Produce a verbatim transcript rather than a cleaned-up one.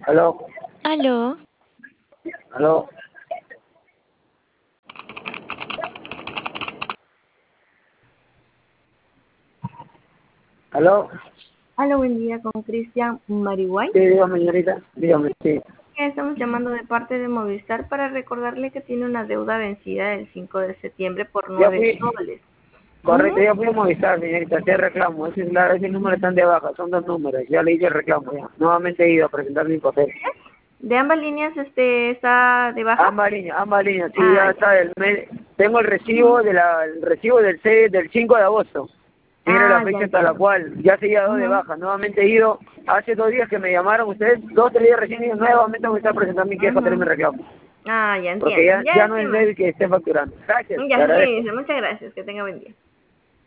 Aló, Aló, aló, aló. Hola, buen día con Cristian Mariguay. Sí, dígame, señorita. Dígame, sí. Estamos llamando de parte de Movistar para recordarle que tiene una deuda vencida el cinco de septiembre por Ya nueve fui, soles. correcto, Ujú. ya fui a Movistar, señorita. Ese reclamo, ese, es la- ese número están de baja, son dos números. Ya le hice el reclamo, ya. Nuevamente he ido a presentar mi papel. ¿De ambas líneas este está de baja? Ambas líneas, ambas líneas, sí, Ah, ya ya. está. El mes, tengo el recibo Ujú. de la, el recibo del seis, del cinco de agosto. Mire la Ah, ya fecha hasta la entiendo. cual ya se ha dado de Ujú. baja. Nuevamente he ido, hace dos días que me llamaron ustedes, dos, tres días recién, y nuevamente voy a estar presentando mi queja, pero mi Ujú. reclamo. Ah, ya Porque entiendo. ya, Ya ya no es estima. ley que esté facturando. Gracias, Ya, te agradezco. sí, muchas gracias. Que tenga buen día.